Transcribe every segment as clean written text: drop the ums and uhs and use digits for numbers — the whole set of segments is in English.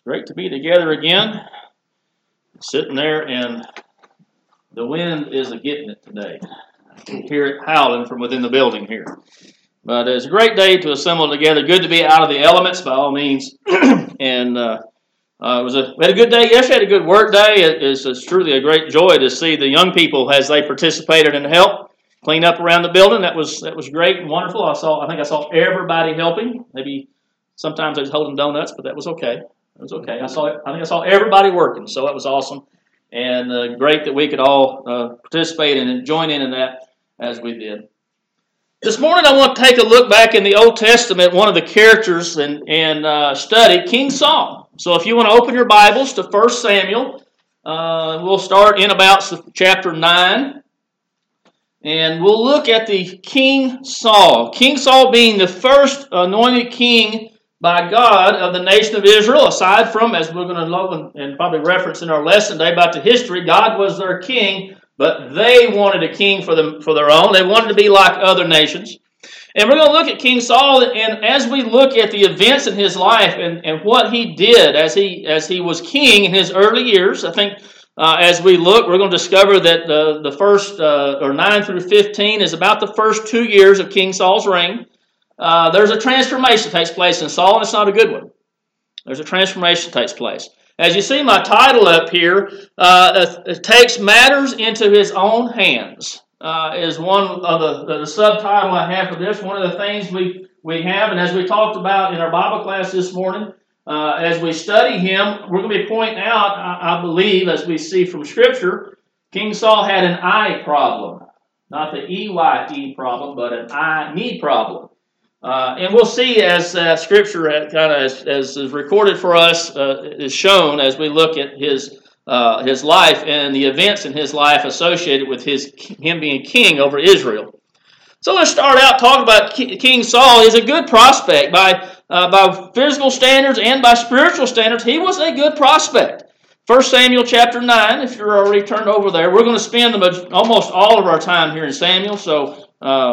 Great to be together again. Sitting there, and the wind is getting it today. I can hear it howling from within the building here. But it's a great day to assemble together. Good to be out of the elements, by all means. And we had a good day yesterday. Had a good work day. It's truly a great joy to see the young people as they participated and helped clean up around the building. That was great and wonderful. I think I saw everybody helping. Maybe sometimes I was holding donuts, but that was okay. It was okay. I think I saw everybody working, so it was awesome. And great that we could all participate and join in that as we did. This morning I want to take a look back in the Old Testament, one of the characters, and study King Saul. So if you want to open your Bibles to 1 Samuel, we'll start in about chapter 9. And we'll look at the King Saul. King Saul being the first anointed king by God of the nation of Israel, aside from, as we're going to know and probably reference in our lesson today about the history, God was their king, but they wanted a king for their own. They wanted to be like other nations. And we're going to look at King Saul, and as we look at the events in his life and what he did as he was king in his early years, I think as we look, we're going to discover that the first, or 9 through 15, is about the first 2 years of King Saul's reign. There's a transformation that takes place in Saul, and it's not a good one. There's a transformation that takes place. As you see my title up here, it takes matters into his own hands, is one of the subtitle I have for this. One of the things we have, and as we talked about in our Bible class this morning, as we study him, we're going to be pointing out, I believe, as we see from Scripture, King Saul had an eye problem. Not the E-Y-E problem, but an eye-knee problem. And we'll see as Scripture kind of as is recorded for us is shown as we look at his life and the events in his life associated with him being king over Israel. So let's start out talking about King Saul. He's a good prospect by physical standards and by spiritual standards. He was a good prospect. 1 Samuel chapter 9, if you're already turned over there, we're going to spend almost all of our time here in Samuel, so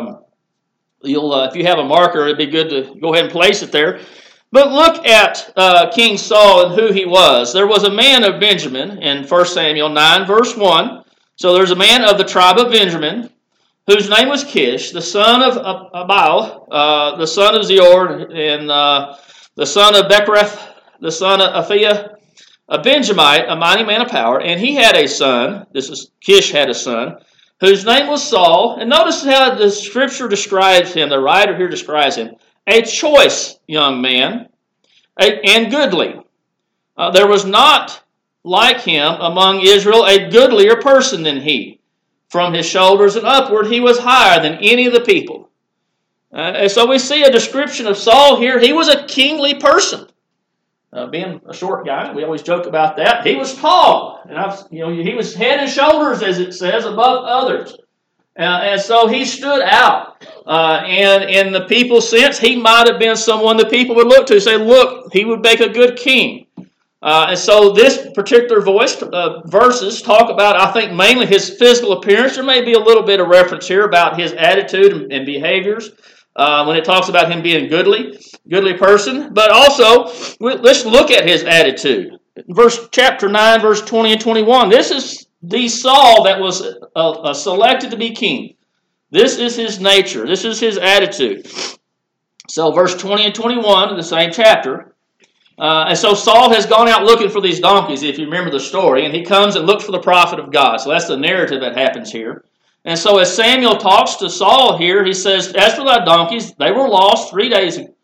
if you have a marker, it'd be good to go ahead and place it there. But look at King Saul and who he was. There was a man of Benjamin in 1 Samuel 9, verse 1. So there's a man of the tribe of Benjamin, whose name was Kish, the son of Abiel, the son of Zeor, and the son of Bechereth, the son of Aphiah, a Benjamite, a mighty man of power. And he had a son, Kish had a son, whose name was Saul. And notice how the Scripture describes him, the writer here describes him, a choice young man, and goodly. There was not like him among Israel a goodlier person than he. From his shoulders and upward, he was higher than any of the people. And so we see a description of Saul here. He was a kingly person. Being a short guy, we always joke about that. He was tall, and he was head and shoulders, as it says, above others. And so he stood out. And in the people's sense, he might have been someone the people would look to, say, look, he would make a good king. And so this particular verses talk about, I think, mainly his physical appearance. There may be a little bit of reference here about his attitude and behaviors when it talks about him being a goodly person. But also, let's look at his attitude. Chapter 9, verse 20 and 21. This is the Saul that was selected to be king. This is his nature. This is his attitude. So verse 20 and 21 of the same chapter. And so Saul has gone out looking for these donkeys, if you remember the story, and he comes and looks for the prophet of God. So that's the narrative that happens here. And so as Samuel talks to Saul here, he says, as for thy donkeys, they were lost 3 days ago.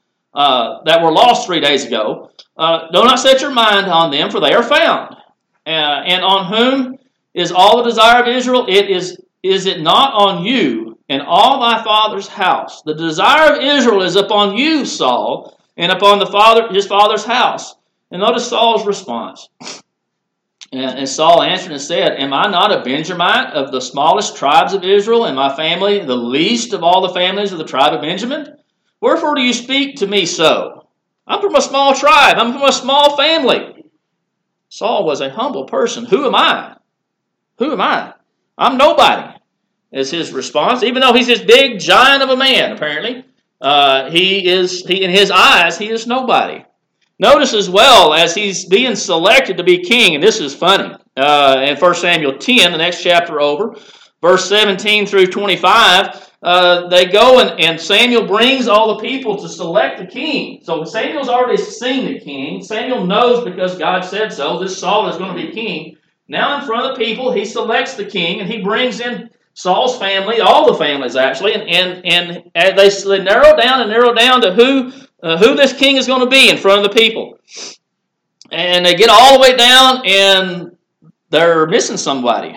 Do not set your mind on them, for they are found. And on whom is all the desire of Israel? Is it not on you and all thy father's house? The desire of Israel is upon you, Saul, and upon his father's house. And notice Saul's response. And Saul answered and said, am I not a Benjamite of the smallest tribes of Israel, and my family the least of all the families of the tribe of Benjamin? Wherefore do you speak to me so? I'm from a small tribe. I'm from a small family. Saul was a humble person. Who am I? Who am I? I'm nobody, is his response. Even though he's this big giant of a man, apparently, in his eyes, he is nobody. Notice as well, as he's being selected to be king, and this is funny, in 1 Samuel 10, the next chapter over, verse 17 through 25, they go and Samuel brings all the people to select the king. So Samuel's already seen the king. Samuel knows because God said so, this Saul is going to be king. Now in front of the people, he selects the king, and he brings in Saul's family, all the families actually, and they narrow down to who this king is going to be in front of the people. And they get all the way down, and they're missing somebody.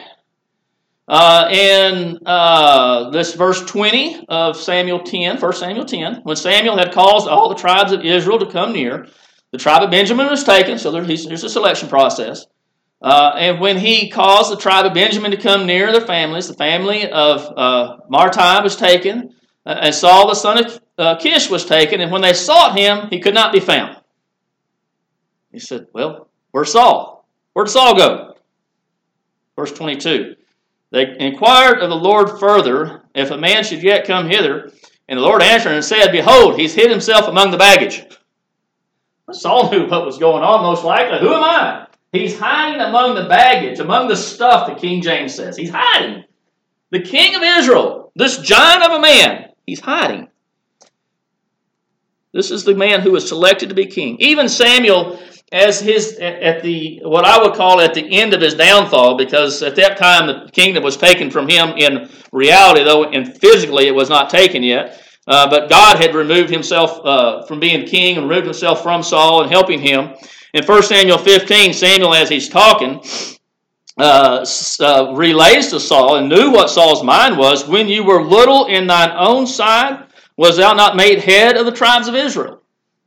In this verse 20 of Samuel 10, 1 Samuel 10, when Samuel had caused all the tribes of Israel to come near, the tribe of Benjamin was taken, so there's a selection process. And when he caused the tribe of Benjamin to come near their families, the family of Martai was taken, and Saul the son of Kish was taken, and when they sought him, he could not be found. He said, well, where's Saul? Where did Saul go? Verse 22. They inquired of the Lord further, if a man should yet come hither. And the Lord answered and said, behold, he's hid himself among the baggage. Saul knew what was going on, most likely. Who am I? He's hiding among the baggage, among the stuff, the King James says. He's hiding. The king of Israel, this giant of a man, he's hiding. This is the man who was selected to be king. Even Samuel, as what I would call at the end of his downfall, because at that time the kingdom was taken from him in reality, though, and physically it was not taken yet. But God had removed himself from being king and removed himself from Saul and helping him. In 1 Samuel 15, Samuel, as he's talking, relays to Saul and knew what Saul's mind was. When you were little in thine own sight, was thou not made head of the tribes of Israel?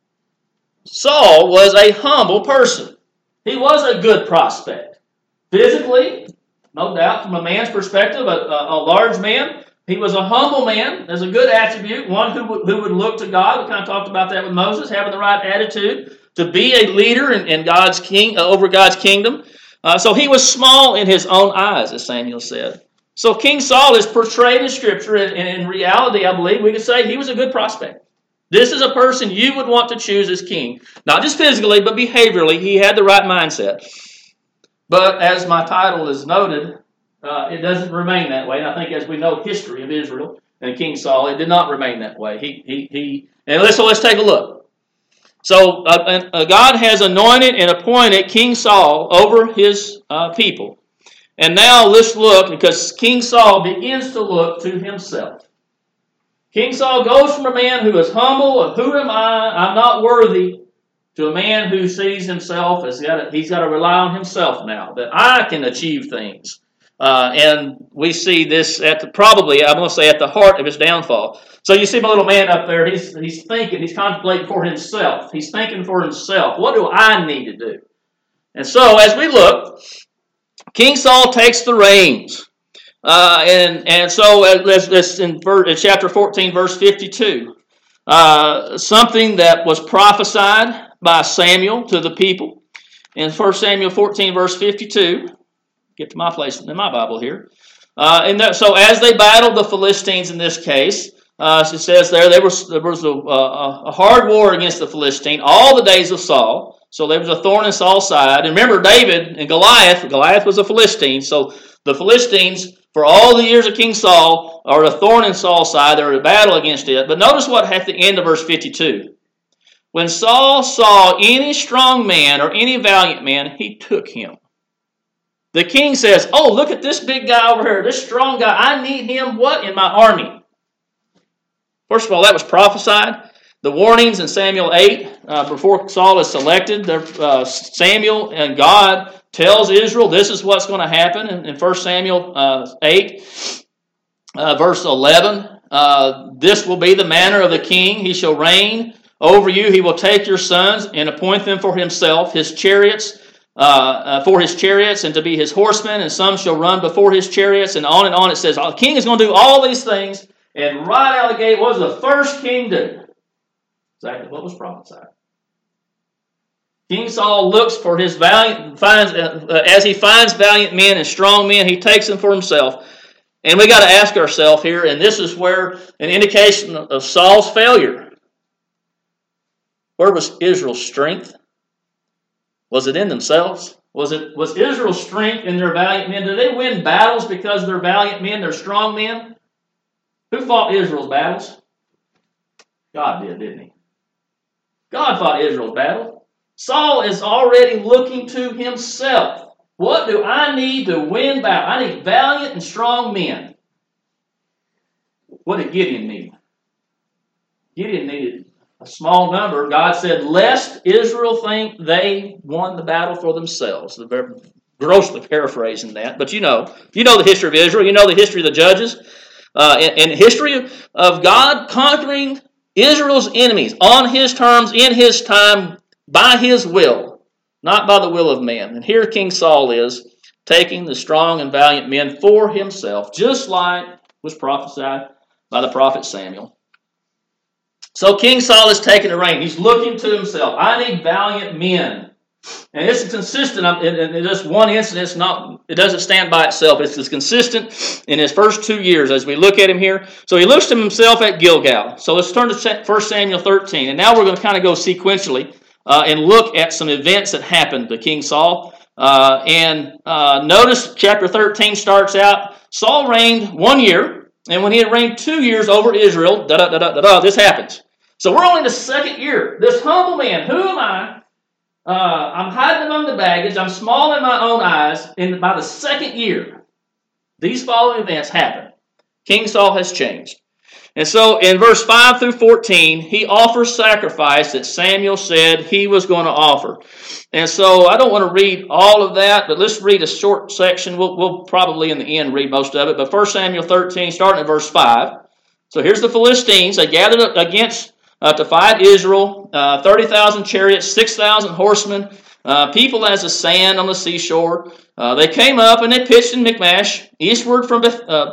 Saul was a humble person. He was a good prospect. Physically, no doubt, from a man's perspective, a large man. He was a humble man. There's a good attribute, one who would look to God. We kind of talked about that with Moses, having the right attitude to be a leader in God's king over God's kingdom. So he was small in his own eyes, as Samuel said. So King Saul is portrayed in Scripture, and in reality, I believe we could say he was a good prospect. This is a person you would want to choose as king. Not just physically, but behaviorally. He had the right mindset. But as my title is noted, it doesn't remain that way. And I think as we know history of Israel and King Saul, it did not remain that way. So let's take a look. So God has anointed and appointed King Saul over his people. And now let's look, because King Saul begins to look to himself. King Saul goes from a man who is humble, of who am I, I'm not worthy, to a man who sees himself as he's got to rely on himself now, that I can achieve things. And we see this at the heart of his downfall. So you see my little man up there, he's thinking, he's contemplating for himself. He's thinking for himself. What do I need to do? And so as we look, King Saul takes the reins. And so let's in chapter 14, verse 52, something that was prophesied by Samuel to the people. In 1 Samuel 14, verse 52, get to my place in my Bible here. So as they battled the Philistines in this case, it says there was a hard war against the Philistine all the days of Saul. So there was a thorn in Saul's side. And remember David and Goliath. Goliath was a Philistine. So the Philistines, for all the years of King Saul, are a thorn in Saul's side. They were in a battle against it. But notice what at the end of verse 52. When Saul saw any strong man or any valiant man, he took him. The king says, oh, look at this big guy over here, this strong guy. I need him, what? In my army. First of all, that was prophesied. The warnings in Samuel 8, before Saul is selected, Samuel and God tells Israel this is what's going to happen. In 1 Samuel 8, verse 11, this will be the manner of the king. He shall reign over you. He will take your sons and appoint them for himself, his chariots, for his chariots, and to be his horsemen, and some shall run before his chariots, and on it says, the king is going to do all these things, and right out of the gate, what does the first king do? Exactly what was prophesied. King Saul looks for his as he finds valiant men and strong men, he takes them for himself. And we got to ask ourselves here, and this is where an indication of Saul's failure. Where was Israel's strength? Was it in themselves? Was Israel's strength in their valiant men? Did they win battles because they're valiant men, they're strong men? Who fought Israel's battles? God did, didn't he? God fought Israel's battle. Saul is already looking to himself. What do I need to win battle? I need valiant and strong men. What did Gideon need? Gideon needed a small number. God said, lest Israel think they won the battle for themselves. They're grossly paraphrasing that, but you know the history of Israel. You know the history of the judges. And history of God conquering Israel's enemies on his terms, in his time, by his will, not by the will of man. And here King Saul is, taking the strong and valiant men for himself, just like was prophesied by the prophet Samuel. So King Saul is taking the reign. He's looking to himself. I need valiant men. And it's consistent in just one incident. It doesn't stand by itself. It's consistent in his first 2 years as we look at him here. So he looks to himself at Gilgal. So let's turn to 1 Samuel 13. And now we're going to kind of go sequentially and look at some events that happened to King Saul. Notice chapter 13 starts out, Saul reigned 1 year. And when he had reigned 2 years over Israel, this happens. So we're only in the second year. This humble man, who am I? I'm hiding among the baggage. I'm small in my own eyes. And by the second year, these following events happen. King Saul has changed. And so in verse 5 through 14, he offers sacrifice that Samuel said he was going to offer. And so I don't want to read all of that, but let's read a short section. We'll probably in the end read most of it. But 1 Samuel 13, starting at verse 5. So here's the Philistines. They gathered against to fight Israel, 30,000 chariots, 6,000 horsemen, people as the sand on the seashore. They came up and they pitched in Michmash, eastward from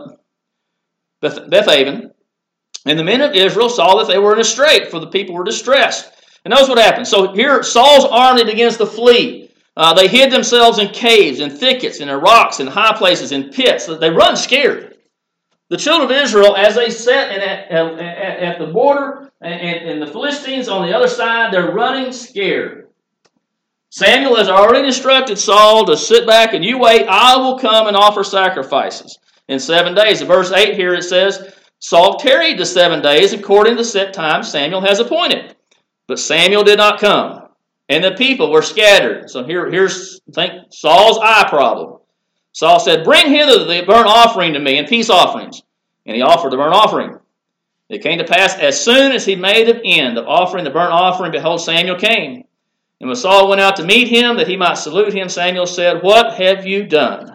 Bethaven. And the men of Israel saw that they were in a strait, for the people were distressed. And notice what happened. So here Saul's army begins to flee. They hid themselves in caves, in thickets, in rocks, in high places, in pits. They run scared. The children of Israel, as they sat at the border, and the Philistines on the other side, they're running scared. Samuel has already instructed Saul to sit back and you wait, I will come and offer sacrifices in 7 days. In verse 8 here it says, Saul tarried the 7 days according to the set time Samuel has appointed. But Samuel did not come, and the people were scattered. So here's Saul's eye problem. Saul said, bring hither the burnt offering to me and peace offerings. And he offered the burnt offering. It came to pass, as soon as he made an end of offering the burnt offering, behold, Samuel came. And when Saul went out to meet him, that he might salute him, Samuel said, what have you done?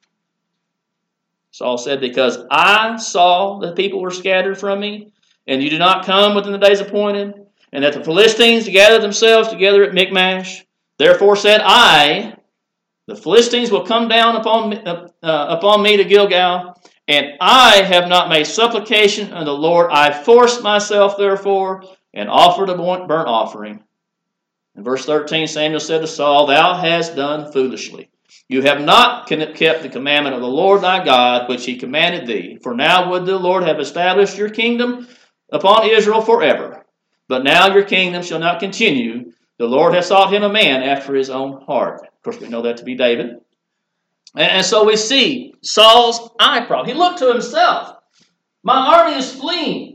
Saul said, because I saw the people were scattered from me, and you did not come within the days appointed, and that the Philistines gathered themselves together at Michmash. Therefore said I, the Philistines will come down upon me to Gilgal, and I have not made supplication unto the Lord. I forced myself, therefore, and offered a burnt offering. In verse 13, Samuel said to Saul, thou hast done foolishly. You have not kept the commandment of the Lord thy God, which he commanded thee. For now would the Lord have established your kingdom upon Israel forever. But now your kingdom shall not continue. The Lord has sought him a man after his own heart. Of course, we know that to be David. And so we see Saul's eye problem. He looked to himself. My army is fleeing.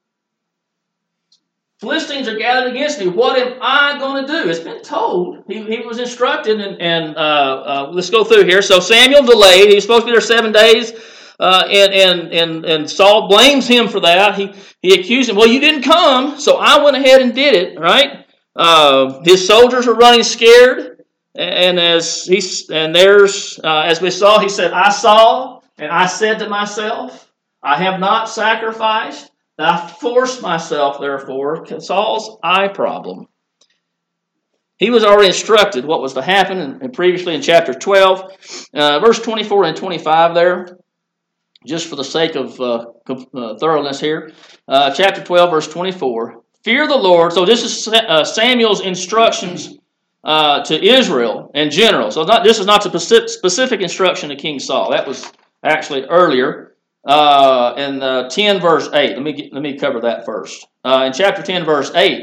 Philistines are gathered against me. What am I going to do? It's been told. He was instructed, and let's go through here. So Samuel delayed. He was supposed to be there 7 days, and Saul blames him for that. He accused him. Well, you didn't come, so I went ahead and did it. Right? His soldiers are running scared. And as we saw, he said, I saw, and I said to myself, I have not sacrificed, and I forced myself, therefore. Saul's eye problem. He was already instructed what was to happen, and previously in chapter 12, verse 24 and 25 there, just for the sake of thoroughness here. Chapter 12, verse 24. Fear the Lord. So this is Samuel's instructions to Israel in general. So this is not a specific instruction to King Saul. That was actually earlier in 10 verse 8. Let me cover that first. In chapter 10 verse 8,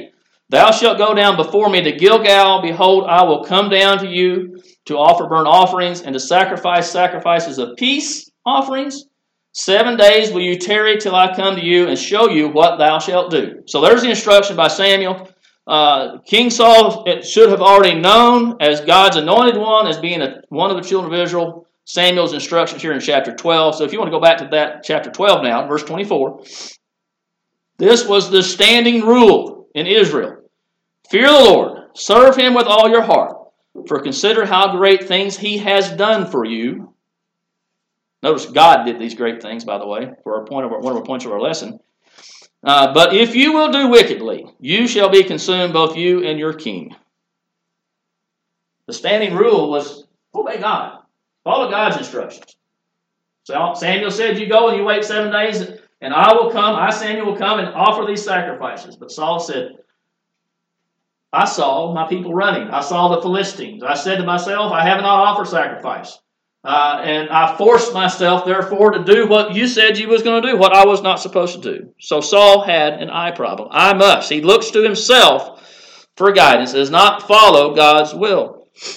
Thou shalt go down before me to Gilgal. Behold, I will come down to you to offer burnt offerings and to sacrifice sacrifices of peace offerings. 7 days will you tarry till I come to you and show you what thou shalt do. So there's the instruction by Samuel. King Saul should have already known as God's anointed one, as being one of the children of Israel, Samuel's instructions here in chapter 12. So if you want to go back to that chapter 12 now, verse 24. This was the standing rule in Israel. Fear the Lord, serve him with all your heart, for consider how great things he has done for you. Notice God did these great things, by the way, for one of our points of our lesson. But if you will do wickedly, you shall be consumed, both you and your king. The standing rule was obey God. Follow God's instructions. So Samuel said, you go and you wait 7 days, and Samuel will come and offer these sacrifices. But Saul said, I saw my people running. I saw the Philistines. I said to myself, I have not offered sacrifice. And I forced myself, therefore, to do what you said you was going to do, what I was not supposed to do. So Saul had an eye problem. I must. He looks to himself for guidance, does not follow God's will.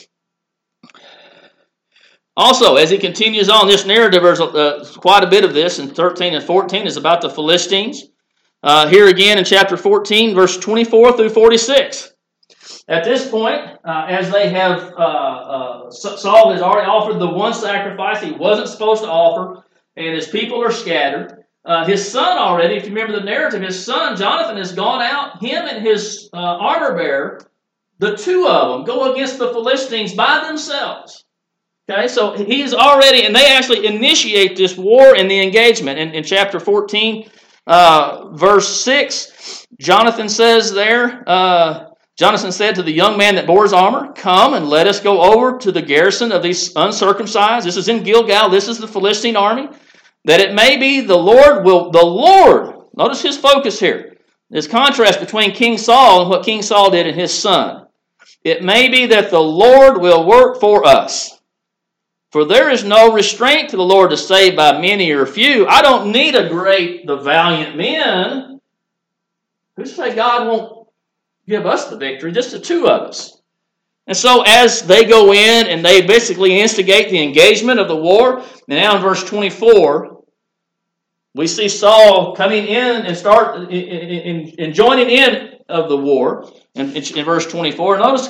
Also, as he continues on, this narrative, there's quite a bit of this in 13 and 14 is about the Philistines. Here again in chapter 14, verse 24 through 46. At this point, as they have, Saul has already offered the one sacrifice he wasn't supposed to offer, and his people are scattered. His son already, if you remember the narrative, his son Jonathan has gone out, him and his armor bearer, the two of them, go against the Philistines by themselves. Okay, so he's already, and they actually initiate this war and the engagement. In chapter 14, verse 6, Jonathan says there, Jonathan said to the young man that bore his armor, come and let us go over to the garrison of these uncircumcised. This is in Gilgal. This is the Philistine army. That it may be the Lord, notice his focus here. This contrast between King Saul and what King Saul did and his son. It may be that the Lord will work for us. For there is no restraint to the Lord to save by many or few. I don't need the valiant men. Who say God won't give us the victory? Just the two of us. And so as they go in and they basically instigate the engagement of the war, and now in verse 24, we see Saul coming in and start in joining in of the war. In verse 24, notice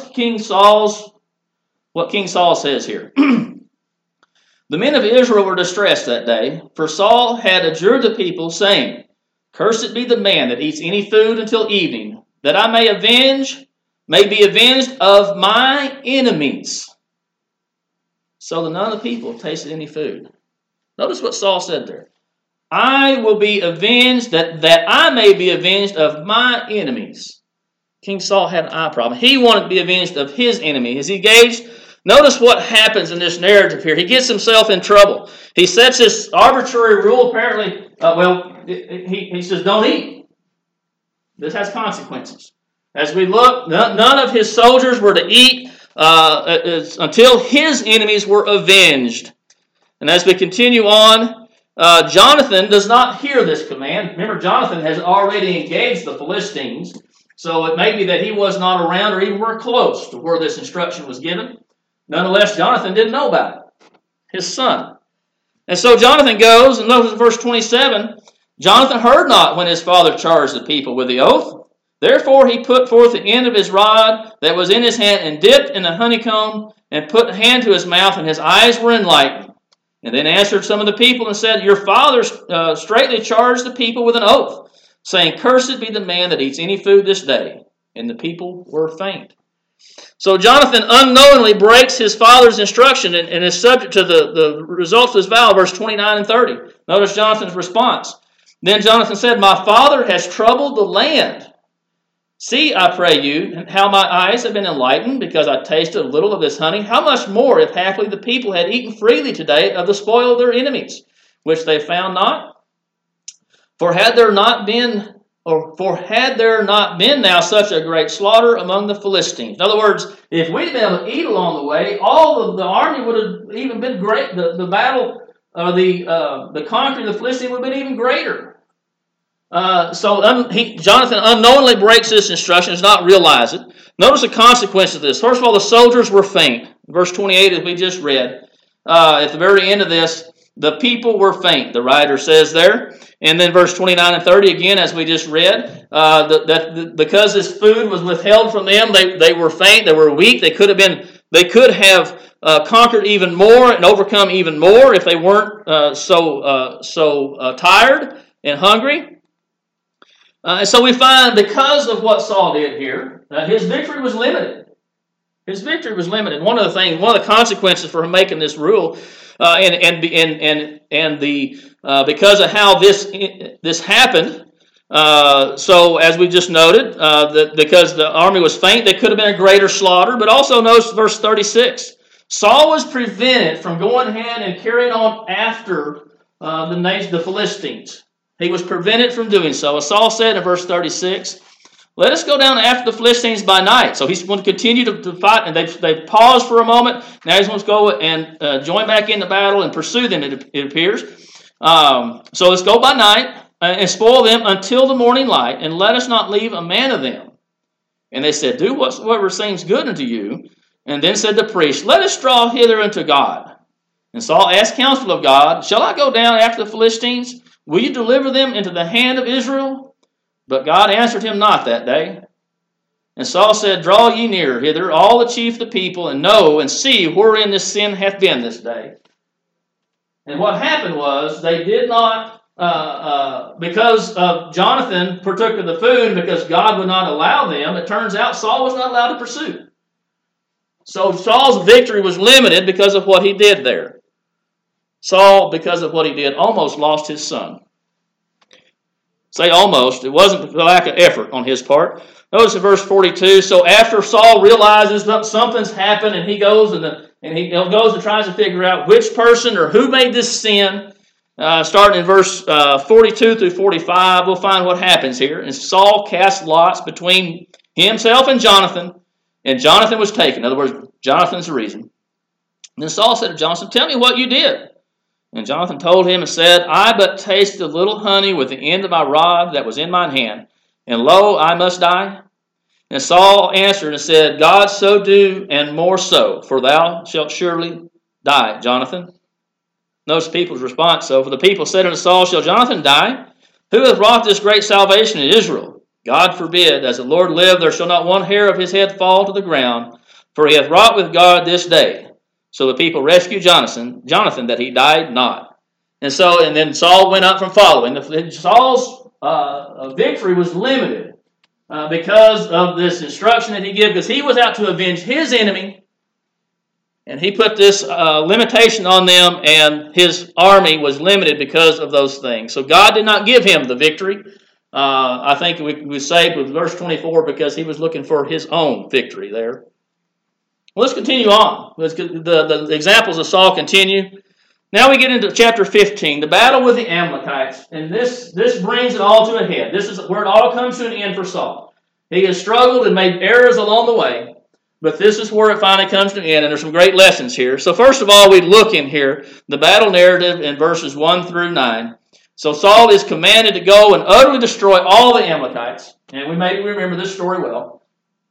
what King Saul says here. The men of Israel were distressed that day, for Saul had adjured the people, saying, Cursed be the man that eats any food until evening, that I may be avenged of my enemies. So none of the people tasted any food. Notice what Saul said there. I will be avenged, that I may be avenged of my enemies. King Saul had an eye problem. He wanted to be avenged of his enemy. As he engaged, notice what happens in this narrative here. He gets himself in trouble. He sets this arbitrary rule, apparently. He says, don't eat. This has consequences. As we look, none of his soldiers were to eat until his enemies were avenged. And as we continue on, Jonathan does not hear this command. Remember, Jonathan has already engaged the Philistines. So it may be that he was not around or even were close to where this instruction was given. Nonetheless, Jonathan didn't know about it. His son. And so Jonathan goes, and notice verse 27, Jonathan heard not when his father charged the people with the oath. Therefore he put forth the end of his rod that was in his hand, and dipped in the honeycomb, and put a hand to his mouth, and his eyes were enlightened. And then answered some of the people, and said, Your father straightly charged the people with an oath, saying, Cursed be the man that eats any food this day. And the people were faint. So Jonathan unknowingly breaks his father's instruction and is subject to the results of his vow, verse 29 and 30. Notice Jonathan's response. Then Jonathan said, My father has troubled the land. See, I pray you, how my eyes have been enlightened, because I tasted a little of this honey. How much more, if haply the people had eaten freely today of the spoil of their enemies, which they found not? For had there not been now such a great slaughter among the Philistines. In other words, if we'd been able to eat along the way, all of the army would have even been great. The battle, the conquering of the Philistines would have been even greater. Jonathan unknowingly breaks this instruction, does not realize it. Notice the consequence of this. First of all, the soldiers were faint. Verse 28, as we just read, at the very end of this, the people were faint, the writer says there. And then verse 29 and 30, again, as we just read, because this food was withheld from them, they were faint, they were weak, they could have conquered even more and overcome even more if they weren't so tired and hungry. And so we find, because of what Saul did here, his victory was limited. His victory was limited. One of the consequences for him making this rule, because of how this happened. So as we just noted, that because the army was faint, there could have been a greater slaughter. But also notice verse 36. Saul was prevented from going ahead and carrying on after the Philistines. He was prevented from doing so. As Saul said in verse 36, let us go down after the Philistines by night. So he's going to continue to fight, and they paused for a moment. Now he's going to go and join back in the battle and pursue them, it appears. So let's go by night and spoil them until the morning light, and let us not leave a man of them. And they said, do whatsoever seems good unto you. And then said the priest, let us draw hither unto God. And Saul asked counsel of God, shall I go down after the Philistines? Will you deliver them into the hand of Israel? But God answered him not that day. And Saul said, draw ye near hither, all the chief of the people, and know and see wherein this sin hath been this day. And what happened was, they did not, because of Jonathan partook of the food, because God would not allow them, it turns out Saul was not allowed to pursue. So Saul's victory was limited because of what he did there. Saul, because of what he did, almost lost his son. Say almost. It wasn't for lack of effort on his part. Notice in verse 42, so after Saul realizes that something's happened, and he goes and tries to figure out which person or who made this sin, starting in verse 42 through 45, we'll find what happens here. And Saul cast lots between himself and Jonathan was taken. In other words, Jonathan's the reason. And then Saul said to Jonathan, tell me what you did. And Jonathan told him and said, I but tasted a little honey with the end of my rod that was in mine hand, and lo, I must die. And Saul answered and said, God so do, and more so, for thou shalt surely die, Jonathan. Notice the people's response. So, for the people said unto Saul, shall Jonathan die? Who hath wrought this great salvation in Israel? God forbid, as the Lord live, there shall not one hair of his head fall to the ground, for he hath wrought with God this day. So the people rescued Jonathan, that he died not. And then Saul went up from following. Saul's victory was limited because of this instruction that he gave, because he was out to avenge his enemy, and he put this limitation on them, and his army was limited because of those things. So God did not give him the victory. I think we say with verse 24, because he was looking for his own victory there. Well, let's continue on. The examples of Saul continue. Now we get into chapter 15, the battle with the Amalekites. And this brings it all to a head. This is where it all comes to an end for Saul. He has struggled and made errors along the way, but this is where it finally comes to an end, and there's some great lessons here. So first of all, we look in here, the battle narrative in verses 1 through 9. So Saul is commanded to go and utterly destroy all the Amalekites. And we may remember this story well.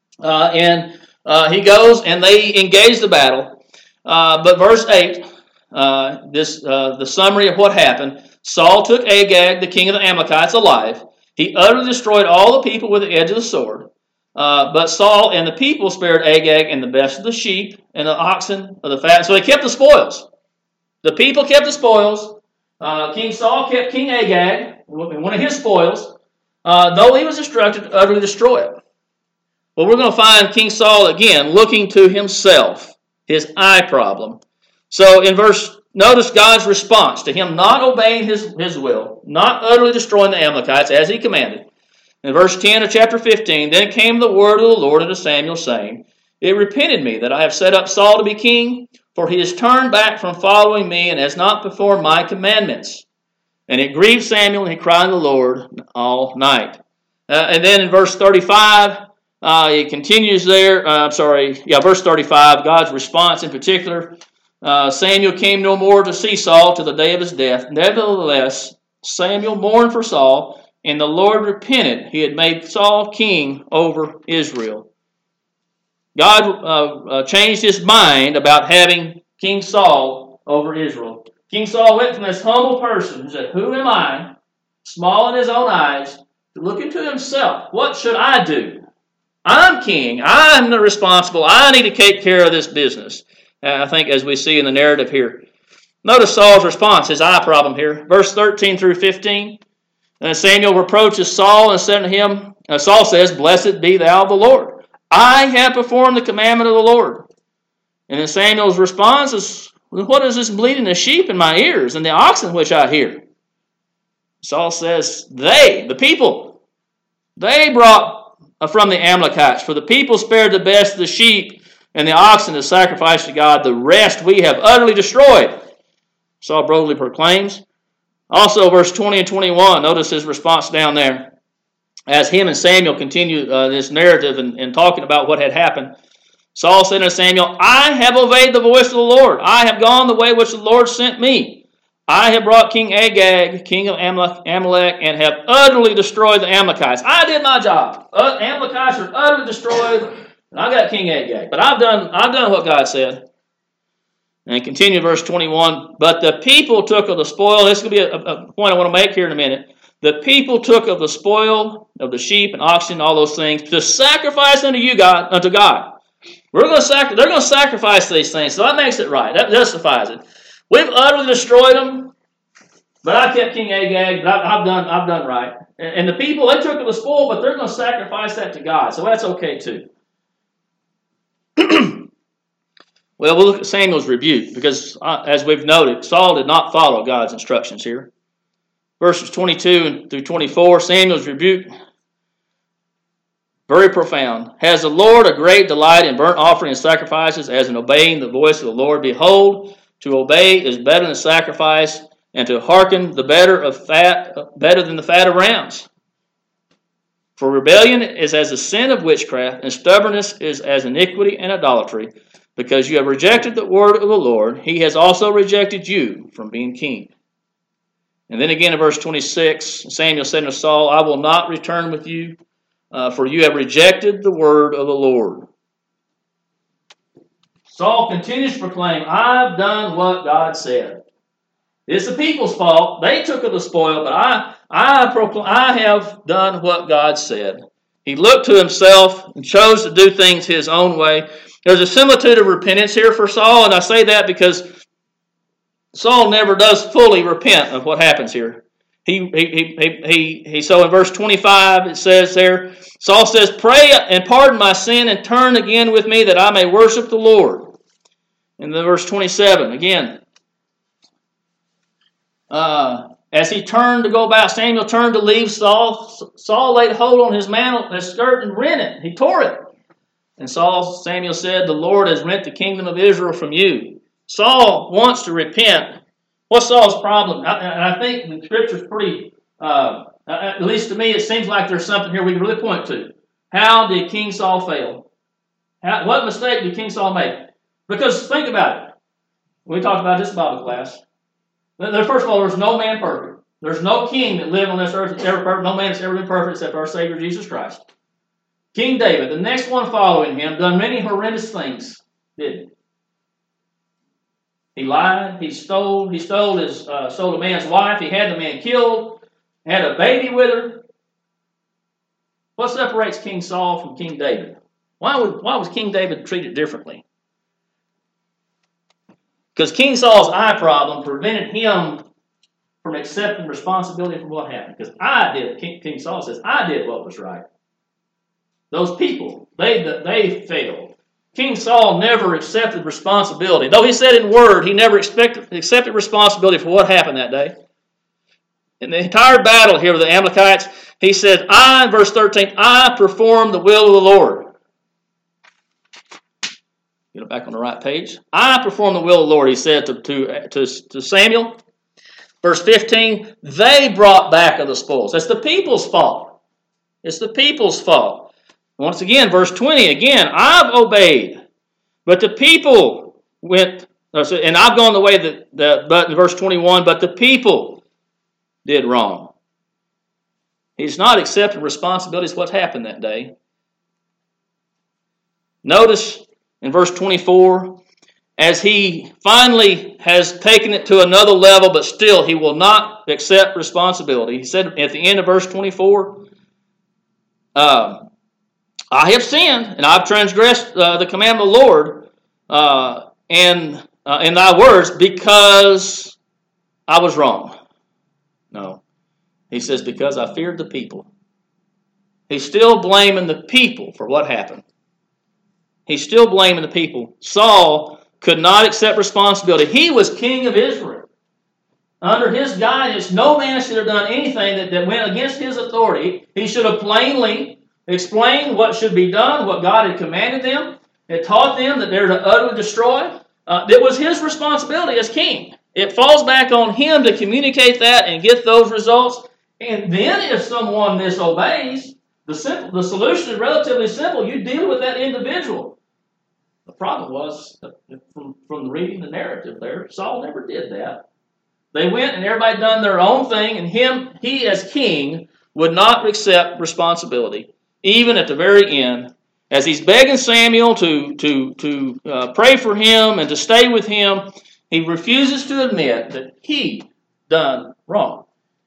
He goes and they engage the battle. But verse 8, the summary of what happened. Saul took Agag, the king of the Amalekites, alive. He utterly destroyed all the people with the edge of the sword. But Saul and the people spared Agag and the best of the sheep and the oxen of the fat. So they kept the spoils. The people kept the spoils. King Saul kept King Agag, one of his spoils, though he was instructed to utterly destroy it. Well, we're going to find King Saul again looking to himself, his eye problem. So notice God's response to him not obeying his will, not utterly destroying the Amalekites as he commanded. In verse 10 of chapter 15, then came the word of the Lord unto Samuel, saying, it repented me that I have set up Saul to be king, for he has turned back from following me and has not performed my commandments. And it grieved Samuel, and he cried to the Lord all night. And then in verse 35, it continues there. Verse 35, God's response in particular. Samuel came no more to see Saul till the day of his death. Nevertheless, Samuel mourned for Saul and the Lord repented. He had made Saul king over Israel. God changed his mind about having King Saul over Israel. King Saul went from this humble person who said, "Who am I?" small in his own eyes, to look into himself. What should I do? I'm king. I'm the responsible. I need to take care of this business. I think as we see in the narrative here. Notice Saul's response, his eye problem here. Verse 13 through 15. And Samuel reproaches Saul and said to him, Saul says, "Blessed be thou the Lord. I have performed the commandment of the Lord." And then Samuel's response is, "What is this bleating of sheep in my ears and the oxen which I hear?" Saul says, the people, they brought from the Amalekites, for the people spared the best of the sheep and the oxen to sacrifice to God. The rest we have utterly destroyed. Saul boldly proclaims. Also, verse 20 and 21, notice his response down there. As him and Samuel continue this narrative and talking about what had happened, Saul said to Samuel, "I have obeyed the voice of the Lord. I have gone the way which the Lord sent me. I have brought King Agag, king of Amalek, and have utterly destroyed the Amalekites." I did my job. Amalekites are utterly destroyed, and I got King Agag. But I've done what God said. And continue verse 21. But the people took of the spoil. This is going to be a point I want to make here in a minute. The people took of the spoil of the sheep and oxen, all those things, to sacrifice unto God. They're going to sacrifice these things, so that makes it right. That justifies it. We've utterly destroyed them, but I kept King Agag. But I've done right. And the people, they took of the spoil, but they're going to sacrifice that to God, so that's okay too. Well, we'll look at Samuel's rebuke, because as we've noted, Saul did not follow God's instructions here. Verses 22 through 24, Samuel's rebuke, very profound. "Has the Lord a great delight in burnt offering and sacrifices, as in obeying the voice of the Lord? Behold, to obey is better than sacrifice, and to hearken better than the fat of rams. For rebellion is as the sin of witchcraft, and stubbornness is as iniquity and idolatry. Because you have rejected the word of the Lord, he has also rejected you from being king." And then again in verse 26, Samuel said to Saul, "I will not return with you, for you have rejected the word of the Lord." Saul continues to proclaim, "I've done what God said. It's the people's fault. They took of the spoil, but I have done what God said." He looked to himself and chose to do things his own way. There's a similitude of repentance here for Saul, and I say that because Saul never does fully repent of what happens here. So in verse 25 it says there, Saul says, "Pray and pardon my sin and turn again with me that I may worship the Lord." And then verse 27 again, as he turned to go back, Samuel turned to leave Saul. Saul laid hold on his mantle, his skirt, and rent it. He tore it. And Samuel said, "The Lord has rent the kingdom of Israel from you." Saul wants to repent. What's Saul's problem? And I think the Scripture's pretty, at least to me, it seems like there's something here we can really point to. How did King Saul fail? What mistake did King Saul make? Because think about it. We talked about this in Bible class. First of all, there's no man perfect. There's no king that lived on this earth that's ever perfect. No man that's ever been perfect except our Savior Jesus Christ. King David, the next one following him, done many horrendous things, didn't he? He lied, he stole a man's wife, he had the man killed, had a baby with her. What separates King Saul from King David? Why was King David treated differently? Because King Saul's eye problem prevented him from accepting responsibility for what happened. Because King Saul says, "I did what was right." Those people, they failed. King Saul never accepted responsibility. Though he said in word, he never accepted responsibility for what happened that day. In the entire battle here with the Amalekites, he said, in verse 13, "I performed the will of the Lord." Get it back on the right page. "I perform the will of the Lord," he said to Samuel. Verse 15, "They brought back of the spoils." It's the people's fault. It's the people's fault. Once again, verse 20, again, "I've obeyed, but the people went," and I've gone the way but in verse 21, "but the people did wrong." He's not accepting responsibility for what happened that day. Notice in verse 24, as he finally has taken it to another level, but still he will not accept responsibility. He said at the end of verse 24, I have sinned, and I've transgressed the commandment of the Lord and in thy words, because I was wrong. No. He says, because I feared the people. He's still blaming the people for what happened. He's still blaming the people. Saul could not accept responsibility. He was king of Israel. Under his guidance, no man should have done anything that went against his authority. He should have plainly explained what should be done, what God had commanded them, had taught them that they're to utterly destroy. It was his responsibility as king. It falls back on him to communicate that and get those results. And then if someone disobeys, the solution is relatively simple. You deal with that individual. The problem was, from reading the narrative there, Saul never did that. They went and everybody done their own thing, and he as king would not accept responsibility, even at the very end. As he's begging Samuel to pray for him and to stay with him, he refuses to admit that he done wrong.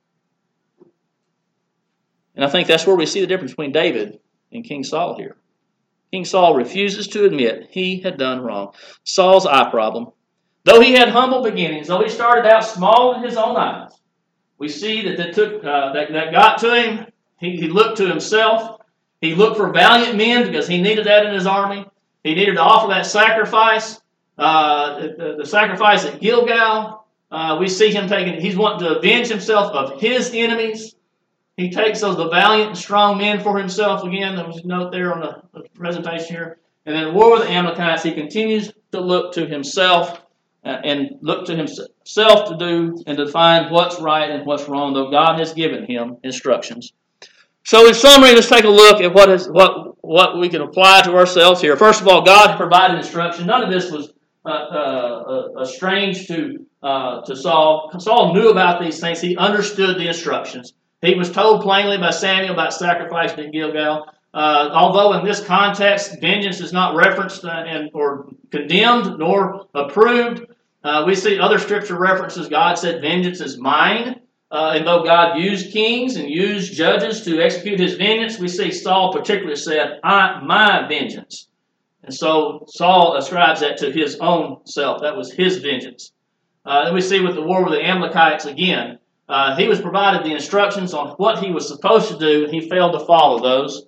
And I think that's where we see the difference between David and King Saul here. King Saul refuses to admit he had done wrong. Saul's eye problem. Though he had humble beginnings, though he started out small in his own eyes, we see that got to him. He looked to himself. He looked for valiant men because he needed that in his army. He needed to offer that sacrifice, the sacrifice at Gilgal. We see him he's wanting to avenge himself of his enemies. He takes the valiant and strong men for himself. Again, there was a note there on the presentation here. And then war with the Amalekites, he continues to look to himself and look to himself to do and to find what's right and what's wrong, though God has given him instructions. So in summary, let's take a look at what we can apply to ourselves here. First of all, God provided instruction. None of this was strange to Saul. Saul knew about these things. He understood the instructions. He was told plainly by Samuel about sacrifice at Gilgal. Although in this context, vengeance is not referenced or condemned nor approved, we see other scripture references. God said, vengeance is mine. And though God used kings and used judges to execute his vengeance, we see Saul particularly said, my vengeance. And so Saul ascribes that to his own self. That was his vengeance. Then we see with the war with the Amalekites again, he was provided the instructions on what he was supposed to do, and he failed to follow those.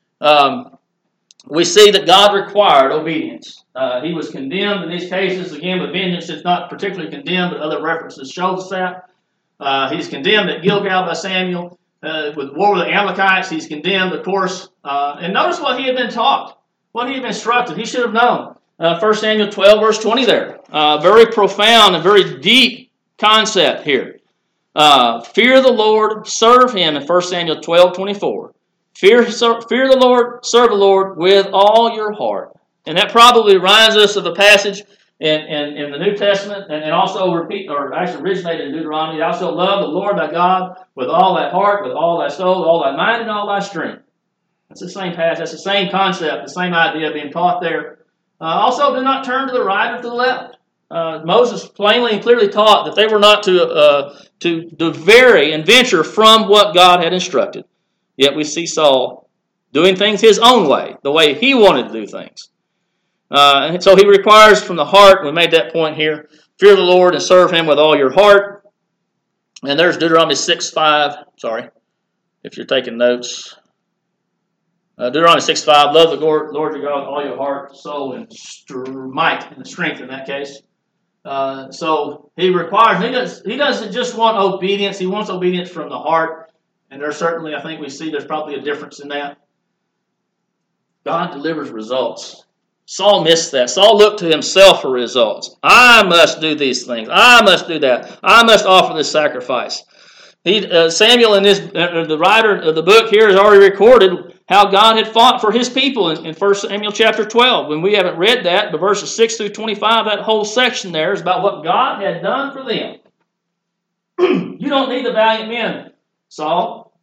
We see that God required obedience. He was condemned in these cases. Again, but vengeance is not particularly condemned, but other references show us that. He's condemned at Gilgal by Samuel. With war with the Amalekites, he's condemned, of course. And notice what he had been taught, what he had been instructed. He should have known. 1 Samuel 12, verse 20 there. Very profound and very deep concept here. Fear the Lord, serve him in 1 Samuel 12, 24. Fear the Lord, serve the Lord with all your heart. And that probably reminds us of a passage in the New Testament, and also originated in Deuteronomy. Thou shalt love the Lord thy God with all thy heart, with all thy soul, with all thy mind, and all thy strength. That's the same passage. That's the same concept, the same idea being taught there. Also, do not turn to the right or to the left. Moses plainly and clearly taught that they were not to vary and venture from what God had instructed. Yet we see Saul doing things his own way, the way he wanted to do things. And so he requires from the heart, we made that point here, fear the Lord and serve him with all your heart. And there's Deuteronomy 6:5. Sorry, if you're taking notes. Deuteronomy 6:5, love the Lord your God with all your heart, soul, and might, and strength in that case. So he requires, he doesn't just want obedience, he wants obedience from the heart. And there's certainly, I think we see there's probably a difference in that. God delivers results. Saul missed that. Saul looked to himself for results. I must do these things. I must do that. I must offer this sacrifice. Samuel, the writer of the book here, has already recorded how God had fought for his people in 1 Samuel chapter 12. When we haven't read that, but verses 6 through 25, that whole section there is about what God had done for them. You don't need the valiant men, Saul.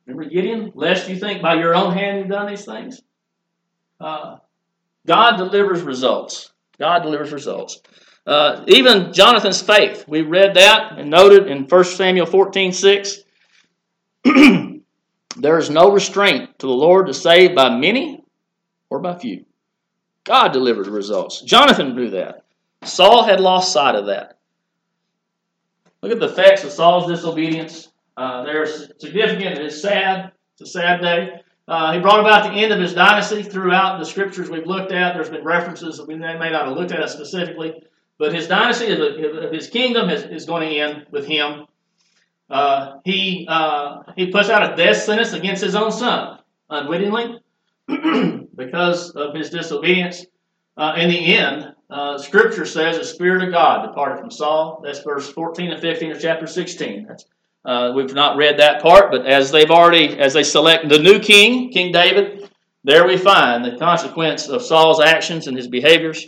Remember Gideon? Lest you think by your own hand you've done these things. God delivers results. God delivers results. Even Jonathan's faith, we read that and noted in 1 Samuel 14:6. There is no restraint to the Lord to save by many or by few. God delivers results. Jonathan knew that. Saul had lost sight of that. Look at the effects of Saul's disobedience. They're significant. It's sad. It's a sad day. He brought about the end of his dynasty. Throughout the scriptures we've looked at, there's been references that we may not have looked at it specifically, but his dynasty, his kingdom is going to end with him. He puts out a death sentence against his own son, unwittingly, because of his disobedience. In the end, Scripture says the Spirit of God departed from Saul. That's verse 14 and 15 of chapter 16. We've not read that part, but as they select the new king, King David, there we find the consequence of Saul's actions and his behaviors.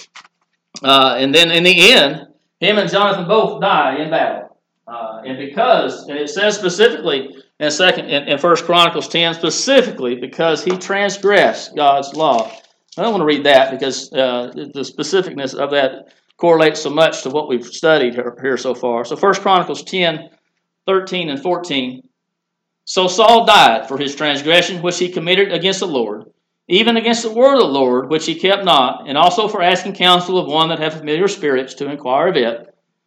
And then in the end, him and Jonathan both die in battle. And it says specifically in 1 Chronicles 10, specifically because he transgressed God's law. I don't want to read that because the specificness of that correlates so much to what we've studied here so far. So 1 Chronicles 10, 13 and 14. So Saul died for his transgression which he committed against the Lord, even against the word of the Lord which he kept not, and also for asking counsel of one that hath familiar spirits to inquire of it,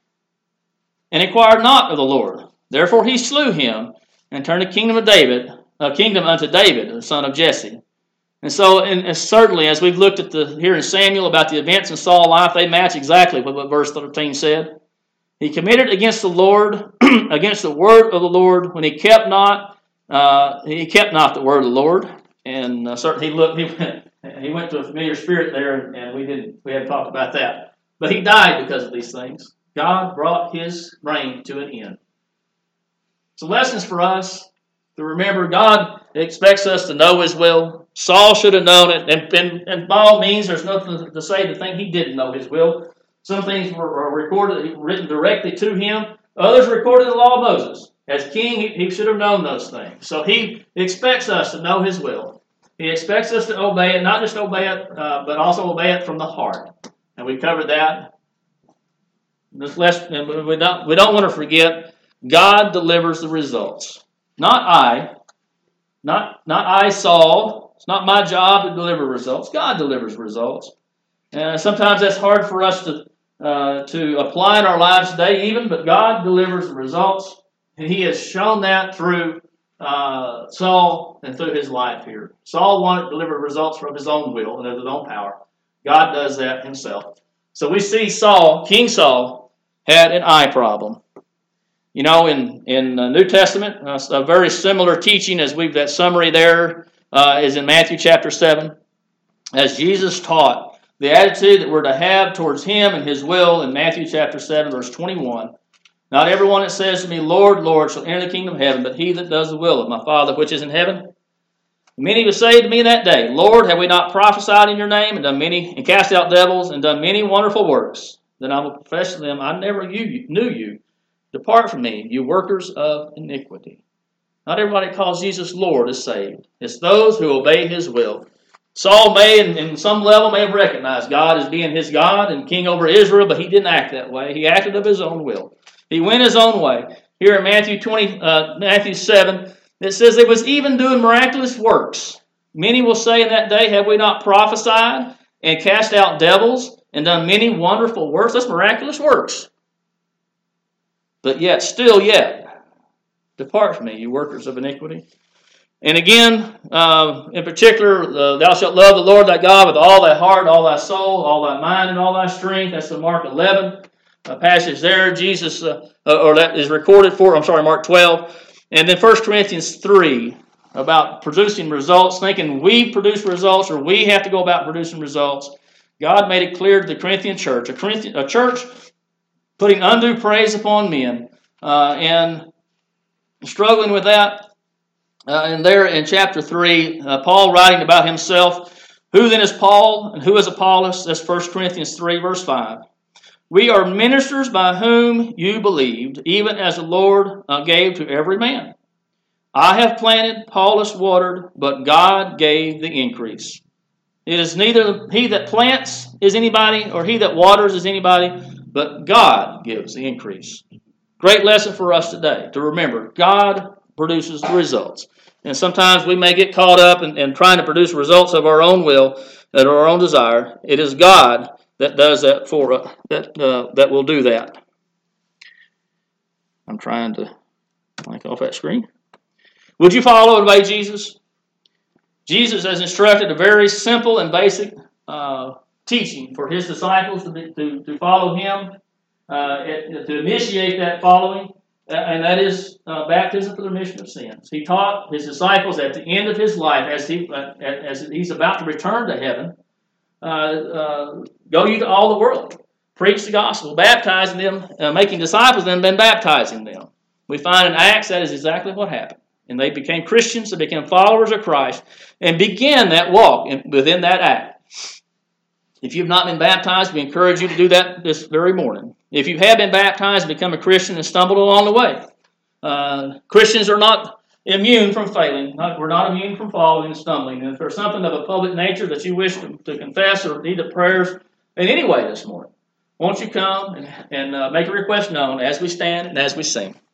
and inquired not of the Lord. Therefore he slew him, and turned the kingdom unto David, the son of Jesse. And so, and certainly, as we've looked at here in Samuel about the events in Saul's life, they match exactly with what verse 13 said. He committed against the Lord, against the word of the Lord, when he kept not the word of the Lord. And certainly he went to a familiar spirit there, and we hadn't talked about that. But he died because of these things. God brought his reign to an end. So lessons for us to remember: God expects us to know his will. Saul should have known it, and by all means, there's nothing to say to think he didn't know his will. Some things were written directly to him. Others recorded in the law of Moses. As king, he should have known those things. So he expects us to know his will. He expects us to obey it, not just obey it, but also obey it from the heart. And we covered that. We don't want to forget, God delivers the results. Not I, Saul. It's not my job to deliver results. God delivers results. And sometimes that's hard for us to apply in our lives today even, but God delivers the results. And he has shown that through Saul and through his life here. Saul wanted to deliver results from his own will and of his own power. God does that himself. So we see King Saul, had an eye problem. You know, in the New Testament, a very similar teaching as that summary there is in Matthew chapter 7. As Jesus taught the attitude that we're to have towards him and his will in Matthew chapter 7, verse 21. Not everyone that says to me, Lord, Lord, shall enter the kingdom of heaven, but he that does the will of my Father which is in heaven. Many will say to me that day, Lord, have we not prophesied in your name, and cast out devils, and done many wonderful works? Then I will profess to them, I never knew you. Depart from me, you workers of iniquity. Not everybody that calls Jesus Lord is saved. It's those who obey his will. Saul may, in some level, may have recognized God as being his God and king over Israel, but he didn't act that way. He acted of his own will. He went his own way. Here in Matthew 7, it says it was even doing miraculous works. Many will say in that day, have we not prophesied and cast out devils and done many wonderful works? That's miraculous works. But yet, depart from me, you workers of iniquity. And again, in particular, thou shalt love the Lord thy God with all thy heart, all thy soul, all thy mind, and all thy strength. That's the Mark 11 passage there. That is recorded for, Mark 12. And then 1 Corinthians 3 about producing results, thinking we produce results or we have to go about producing results. God made it clear to the Corinthian church, a church putting undue praise upon men and struggling with that. And there in chapter 3, Paul writing about himself, who then is Paul and who is Apollos? That's 1 Corinthians 3, verse 5. We are ministers by whom you believed, even as the Lord gave to every man. I have planted, Apollos watered, but God gave the increase. It is neither he that plants is anybody, or he that waters is anybody, but God gives the increase. Great lesson for us today to remember. God produces the results. And sometimes we may get caught up in trying to produce results of our own will, and our own desire. It is God that does that for us, that will do that. I'm trying to link off that screen. Would you follow and obey Jesus? Jesus has instructed a very simple and basic teaching for his disciples to follow him, to initiate that following, and that is baptism for the remission of sins. He taught his disciples at the end of his life, as he's about to return to heaven, go ye to all the world, preach the gospel, baptizing them, making disciples of them, then baptizing them. We find in Acts that is exactly what happened. And they became Christians, they became followers of Christ, and began that walk within that act. If you've not been baptized, we encourage you to do that this very morning. If you have been baptized and become a Christian and stumbled along the way, Christians are not immune from failing. We're not immune from falling and stumbling. And if there's something of a public nature that you wish to confess or need the prayers in any way this morning, won't you come and make a request known as we stand and as we sing.